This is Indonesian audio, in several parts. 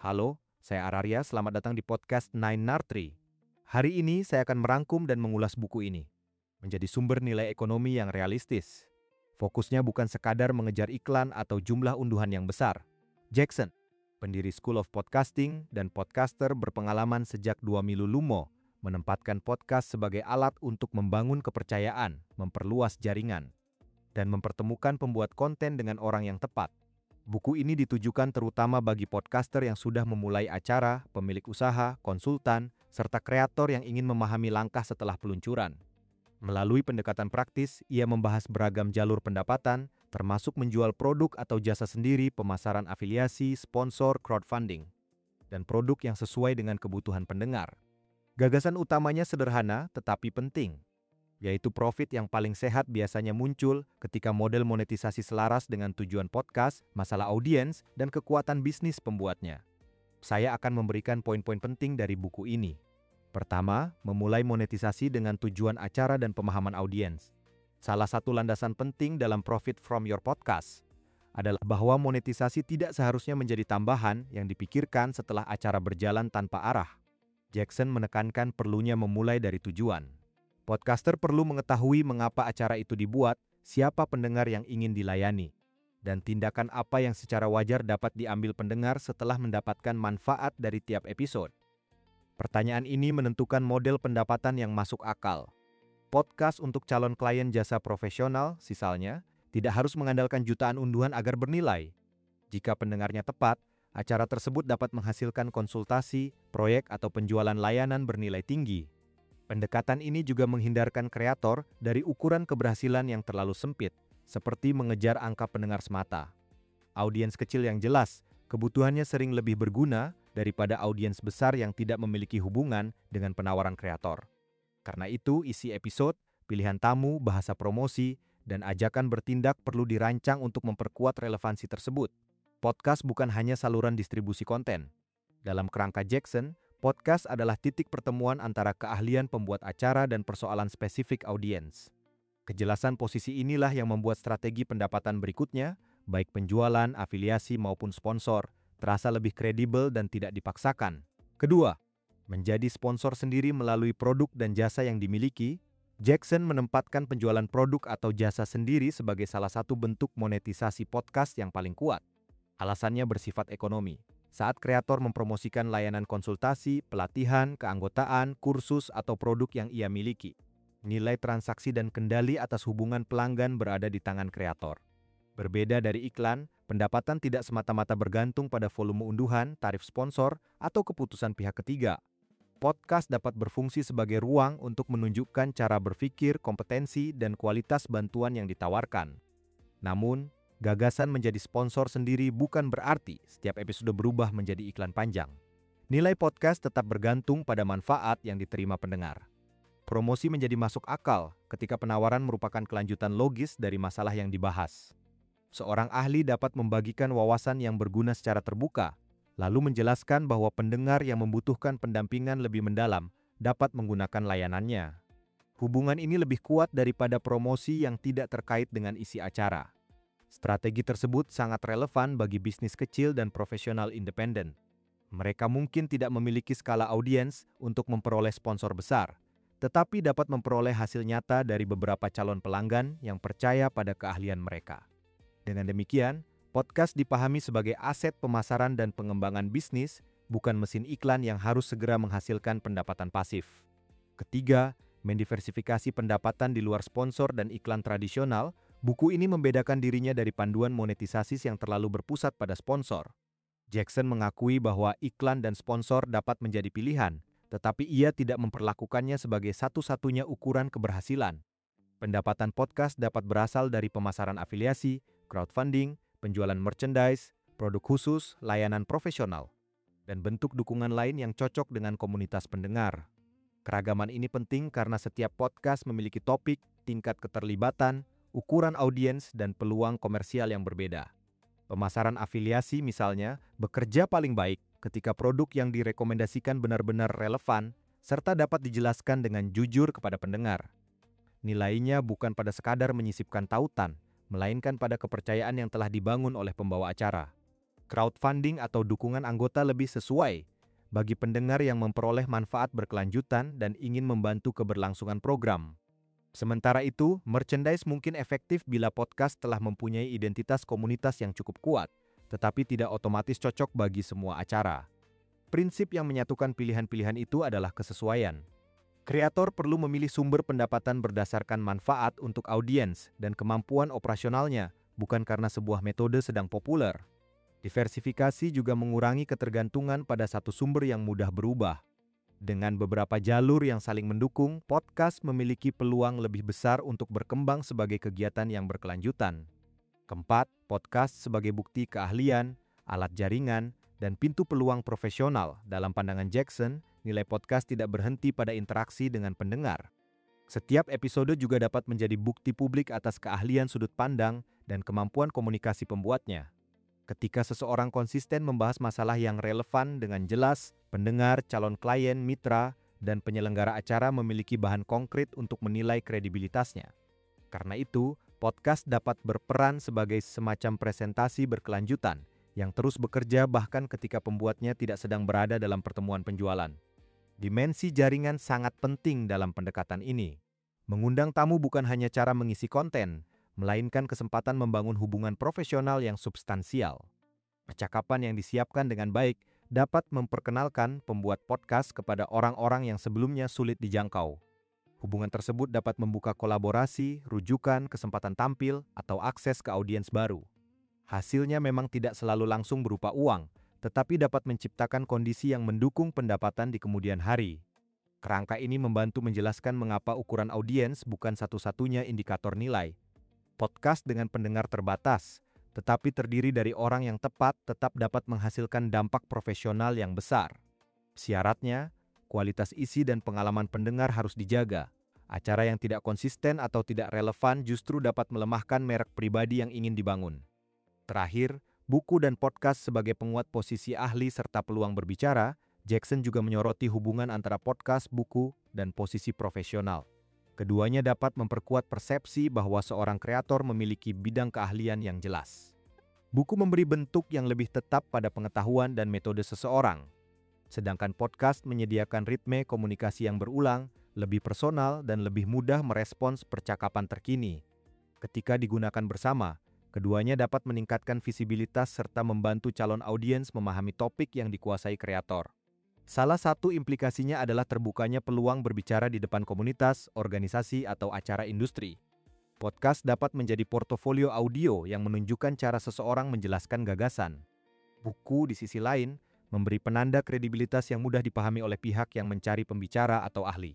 Halo, saya Araria, selamat datang di podcast Nine Nartri. Hari ini saya akan merangkum dan mengulas buku ini menjadi sumber nilai ekonomi yang realistis. Fokusnya bukan sekadar mengejar iklan atau jumlah unduhan yang besar. Jackson, pendiri School of Podcasting dan podcaster berpengalaman sejak 2 milu lumo, menempatkan podcast sebagai alat untuk membangun kepercayaan, memperluas jaringan, dan mempertemukan pembuat konten dengan orang yang tepat. Buku ini ditujukan terutama bagi podcaster yang sudah memulai acara, pemilik usaha, konsultan, serta kreator yang ingin memahami langkah setelah peluncuran. Melalui pendekatan praktis, ia membahas beragam jalur pendapatan, termasuk menjual produk atau jasa sendiri, pemasaran afiliasi, sponsor, crowdfunding, dan produk yang sesuai dengan kebutuhan pendengar. Gagasan utamanya sederhana tetapi penting, yaitu profit yang paling sehat biasanya muncul ketika model monetisasi selaras dengan tujuan podcast, masalah audiens, dan kekuatan bisnis pembuatnya. Saya akan memberikan poin-poin penting dari buku ini. Pertama, memulai monetisasi dengan tujuan acara dan pemahaman audiens. Salah satu landasan penting dalam profit from your podcast adalah bahwa monetisasi tidak seharusnya menjadi tambahan yang dipikirkan setelah acara berjalan tanpa arah. Jackson menekankan perlunya memulai dari tujuan. Podcaster perlu mengetahui mengapa acara itu dibuat, siapa pendengar yang ingin dilayani, dan tindakan apa yang secara wajar dapat diambil pendengar setelah mendapatkan manfaat dari tiap episode. Pertanyaan ini menentukan model pendapatan yang masuk akal. Podcast untuk calon klien jasa profesional, misalnya, tidak harus mengandalkan jutaan unduhan agar bernilai. Jika pendengarnya tepat, acara tersebut dapat menghasilkan konsultasi, proyek, atau penjualan layanan bernilai tinggi. Pendekatan ini juga menghindarkan kreator dari ukuran keberhasilan yang terlalu sempit, seperti mengejar angka pendengar semata. Audiens kecil yang jelas, kebutuhannya sering lebih berguna daripada audiens besar yang tidak memiliki hubungan dengan penawaran kreator. Karena itu, isi episode, pilihan tamu, bahasa promosi, dan ajakan bertindak perlu dirancang untuk memperkuat relevansi tersebut. Podcast bukan hanya saluran distribusi konten. Dalam kerangka Jackson, podcast adalah titik pertemuan antara keahlian pembuat acara dan persoalan spesifik audiens. Kejelasan posisi inilah yang membuat strategi pendapatan berikutnya, baik penjualan, afiliasi maupun sponsor, terasa lebih kredibel dan tidak dipaksakan. Kedua, menjadi sponsor sendiri melalui produk dan jasa yang dimiliki. Jackson menempatkan penjualan produk atau jasa sendiri sebagai salah satu bentuk monetisasi podcast yang paling kuat. Alasannya bersifat ekonomi. Saat kreator mempromosikan layanan konsultasi, pelatihan, keanggotaan, kursus, atau produk yang ia miliki, nilai transaksi dan kendali atas hubungan pelanggan berada di tangan kreator. Berbeda dari iklan, pendapatan tidak semata-mata bergantung pada volume unduhan, tarif sponsor, atau keputusan pihak ketiga. Podcast dapat berfungsi sebagai ruang untuk menunjukkan cara berpikir, kompetensi, dan kualitas bantuan yang ditawarkan. Namun, gagasan menjadi sponsor sendiri bukan berarti setiap episode berubah menjadi iklan panjang. Nilai podcast tetap bergantung pada manfaat yang diterima pendengar. Promosi menjadi masuk akal ketika penawaran merupakan kelanjutan logis dari masalah yang dibahas. Seorang ahli dapat membagikan wawasan yang berguna secara terbuka, lalu menjelaskan bahwa pendengar yang membutuhkan pendampingan lebih mendalam dapat menggunakan layanannya. Hubungan ini lebih kuat daripada promosi yang tidak terkait dengan isi acara. Strategi tersebut sangat relevan bagi bisnis kecil dan profesional independen. Mereka mungkin tidak memiliki skala audiens untuk memperoleh sponsor besar, tetapi dapat memperoleh hasil nyata dari beberapa calon pelanggan yang percaya pada keahlian mereka. Dengan demikian, podcast dipahami sebagai aset pemasaran dan pengembangan bisnis, bukan mesin iklan yang harus segera menghasilkan pendapatan pasif. Ketiga, mendiversifikasi pendapatan di luar sponsor dan iklan tradisional. Buku ini membedakan dirinya dari panduan monetisasi yang terlalu berpusat pada sponsor. Jackson mengakui bahwa iklan dan sponsor dapat menjadi pilihan, tetapi ia tidak memperlakukannya sebagai satu-satunya ukuran keberhasilan. Pendapatan podcast dapat berasal dari pemasaran afiliasi, crowdfunding, penjualan merchandise, produk khusus, layanan profesional, dan bentuk dukungan lain yang cocok dengan komunitas pendengar. Keragaman ini penting karena setiap podcast memiliki topik, tingkat keterlibatan, ukuran audiens, dan peluang komersial yang berbeda. Pemasaran afiliasi misalnya bekerja paling baik ketika produk yang direkomendasikan benar-benar relevan serta dapat dijelaskan dengan jujur kepada pendengar. Nilainya bukan pada sekadar menyisipkan tautan, melainkan pada kepercayaan yang telah dibangun oleh pembawa acara. Crowdfunding atau dukungan anggota lebih sesuai bagi pendengar yang memperoleh manfaat berkelanjutan dan ingin membantu keberlangsungan program. Sementara itu, merchandise mungkin efektif bila podcast telah mempunyai identitas komunitas yang cukup kuat, tetapi tidak otomatis cocok bagi semua acara. Prinsip yang menyatukan pilihan-pilihan itu adalah kesesuaian. Kreator perlu memilih sumber pendapatan berdasarkan manfaat untuk audiens dan kemampuan operasionalnya, bukan karena sebuah metode sedang populer. Diversifikasi juga mengurangi ketergantungan pada satu sumber yang mudah berubah. Dengan beberapa jalur yang saling mendukung, podcast memiliki peluang lebih besar untuk berkembang sebagai kegiatan yang berkelanjutan. Keempat, podcast sebagai bukti keahlian, alat jaringan, dan pintu peluang profesional. Dalam pandangan Jackson, nilai podcast tidak berhenti pada interaksi dengan pendengar. Setiap episode juga dapat menjadi bukti publik atas keahlian sudut pandang dan kemampuan komunikasi pembuatnya. Ketika seseorang konsisten membahas masalah yang relevan dengan jelas, pendengar, calon klien, mitra, dan penyelenggara acara memiliki bahan konkret untuk menilai kredibilitasnya. Karena itu, podcast dapat berperan sebagai semacam presentasi berkelanjutan yang terus bekerja bahkan ketika pembuatnya tidak sedang berada dalam pertemuan penjualan. Dimensi jaringan sangat penting dalam pendekatan ini. Mengundang tamu bukan hanya cara mengisi konten, melainkan kesempatan membangun hubungan profesional yang substansial. Percakapan yang disiapkan dengan baik dapat memperkenalkan pembuat podcast kepada orang-orang yang sebelumnya sulit dijangkau. Hubungan tersebut dapat membuka kolaborasi, rujukan, kesempatan tampil, atau akses ke audiens baru. Hasilnya memang tidak selalu langsung berupa uang, tetapi dapat menciptakan kondisi yang mendukung pendapatan di kemudian hari. Kerangka ini membantu menjelaskan mengapa ukuran audiens bukan satu-satunya indikator nilai. Podcast dengan pendengar terbatas, tetapi terdiri dari orang yang tepat tetap dapat menghasilkan dampak profesional yang besar. Syaratnya, kualitas isi dan pengalaman pendengar harus dijaga. Acara yang tidak konsisten atau tidak relevan justru dapat melemahkan merek pribadi yang ingin dibangun. Terakhir, buku dan podcast sebagai penguat posisi ahli serta peluang berbicara, Jackson juga menyoroti hubungan antara podcast, buku, dan posisi profesional. Keduanya dapat memperkuat persepsi bahwa seorang kreator memiliki bidang keahlian yang jelas. Buku memberi bentuk yang lebih tetap pada pengetahuan dan metode seseorang, sedangkan podcast menyediakan ritme komunikasi yang berulang, lebih personal, dan lebih mudah merespons percakapan terkini. Ketika digunakan bersama, keduanya dapat meningkatkan visibilitas serta membantu calon audiens memahami topik yang dikuasai kreator. Salah satu implikasinya adalah terbukanya peluang berbicara di depan komunitas, organisasi, atau acara industri. Podcast dapat menjadi portofolio audio yang menunjukkan cara seseorang menjelaskan gagasan. Buku, di sisi lain, memberi penanda kredibilitas yang mudah dipahami oleh pihak yang mencari pembicara atau ahli.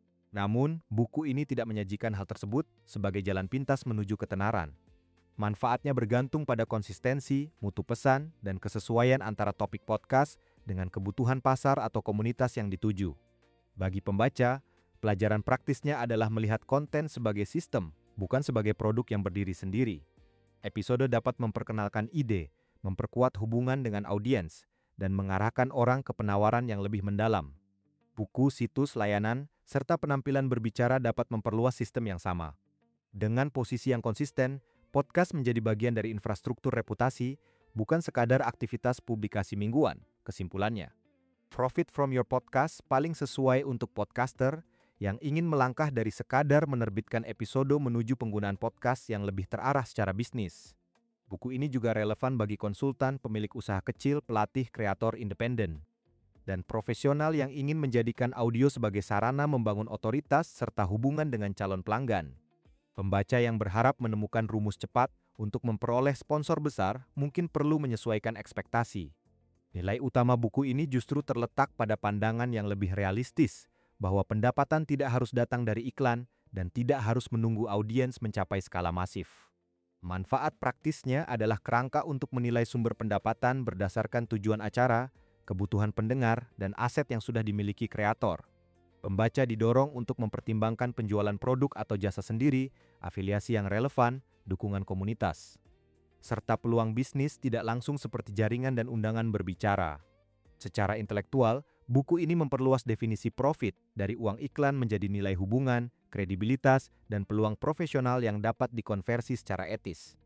Namun, buku ini tidak menyajikan hal tersebut sebagai jalan pintas menuju ketenaran. Manfaatnya bergantung pada konsistensi, mutu pesan, dan kesesuaian antara topik podcast dengan kebutuhan pasar atau komunitas yang dituju. Bagi pembaca, pelajaran praktisnya adalah melihat konten sebagai sistem, bukan sebagai produk yang berdiri sendiri. Episode dapat memperkenalkan ide, memperkuat hubungan dengan audiens, dan mengarahkan orang ke penawaran yang lebih mendalam. Buku, situs, layanan, serta penampilan berbicara dapat memperluas sistem yang sama. Dengan posisi yang konsisten, podcast menjadi bagian dari infrastruktur reputasi, bukan sekadar aktivitas publikasi mingguan. Kesimpulannya, profit from your podcast paling sesuai untuk podcaster yang ingin melangkah dari sekadar menerbitkan episode menuju penggunaan podcast yang lebih terarah secara bisnis. Buku ini juga relevan bagi konsultan, pemilik usaha kecil, pelatih, kreator independen, dan profesional yang ingin menjadikan audio sebagai sarana membangun otoritas serta hubungan dengan calon pelanggan. Pembaca yang berharap menemukan rumus cepat untuk memperoleh sponsor besar mungkin perlu menyesuaikan ekspektasi. Nilai utama buku ini justru terletak pada pandangan yang lebih realistis, bahwa pendapatan tidak harus datang dari iklan dan tidak harus menunggu audiens mencapai skala masif. Manfaat praktisnya adalah kerangka untuk menilai sumber pendapatan berdasarkan tujuan acara, kebutuhan pendengar, dan aset yang sudah dimiliki kreator. Pembaca didorong untuk mempertimbangkan penjualan produk atau jasa sendiri, afiliasi yang relevan, dukungan komunitas, serta peluang bisnis tidak langsung seperti jaringan dan undangan berbicara. Secara intelektual, buku ini memperluas definisi profit dari uang iklan menjadi nilai hubungan, kredibilitas, dan peluang profesional yang dapat dikonversi secara etis.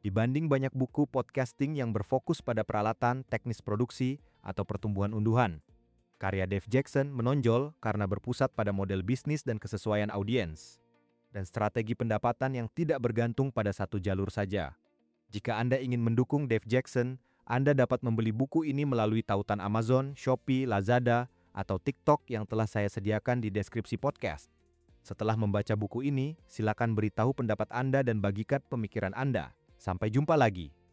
Dibanding banyak buku podcasting yang berfokus pada peralatan, teknis produksi, atau pertumbuhan unduhan, karya Dave Jackson menonjol karena berpusat pada model bisnis dan kesesuaian audiens, dan strategi pendapatan yang tidak bergantung pada satu jalur saja. Jika Anda ingin mendukung Dave Jackson, Anda dapat membeli buku ini melalui tautan Amazon, Shopee, Lazada, atau TikTok yang telah saya sediakan di deskripsi podcast. Setelah membaca buku ini, silakan beritahu pendapat Anda dan bagikan pemikiran Anda. Sampai jumpa lagi.